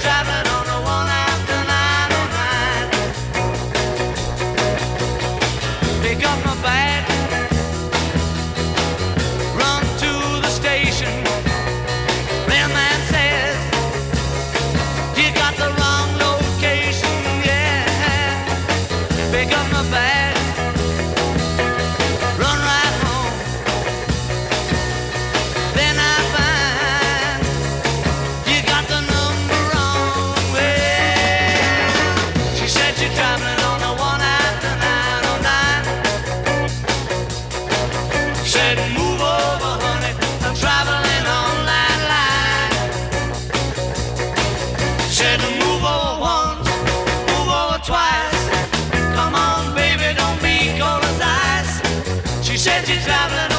traveling on the one after 909. Pick up my bag, run to the station. Mailman says you got the wrong location. Yeah, pick up my bag, run right home. Then I find you got the number wrong. Well, she said you're traveling on the one after 909. Said move over, honey, I'm traveling on that line. Said move over once, move over twice. Come on, baby, don't be cold as ice. She said you're traveling